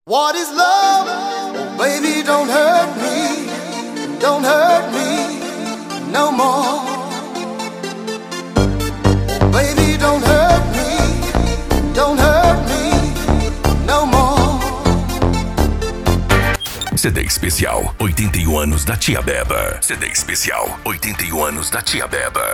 What is love? Oh, baby, don't hurt me no more. Oh, baby, don't hurt me no more. CD especial 81 anos da Tia Beba. CD especial 81 anos da Tia Beba.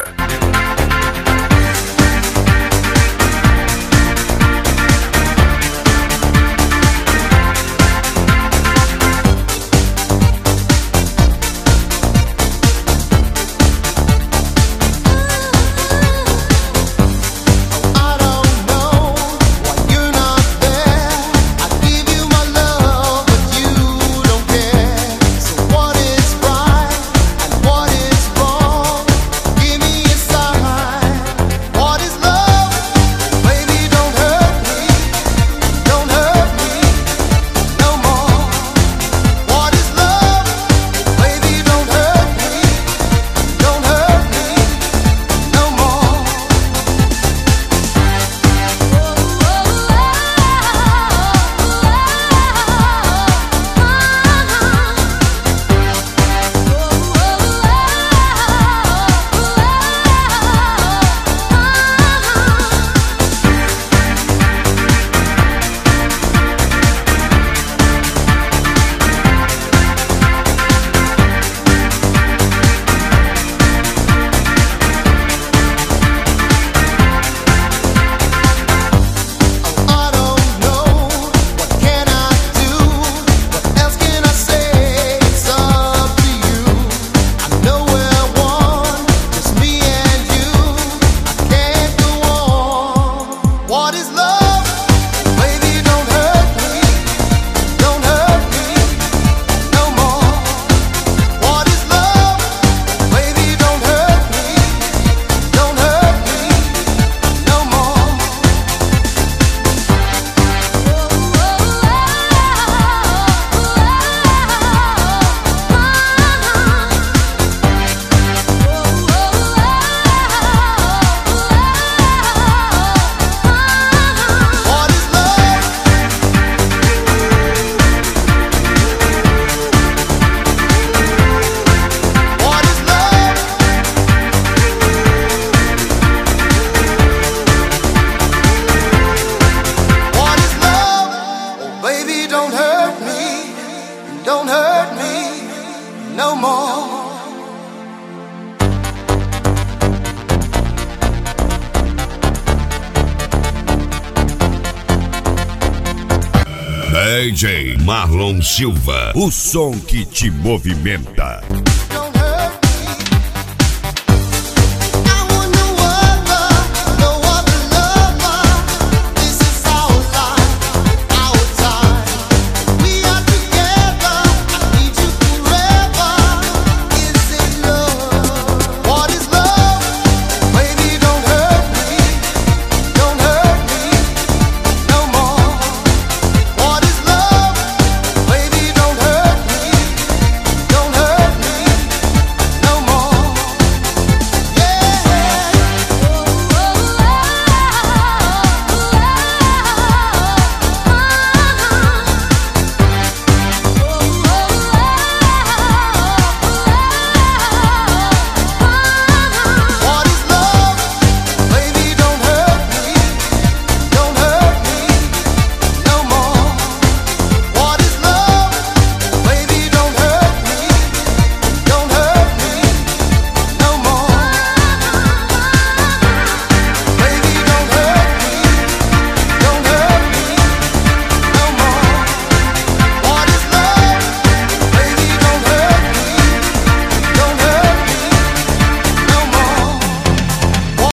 Don't hurt me no more. DJ Marlon Silva, o som que te movimenta.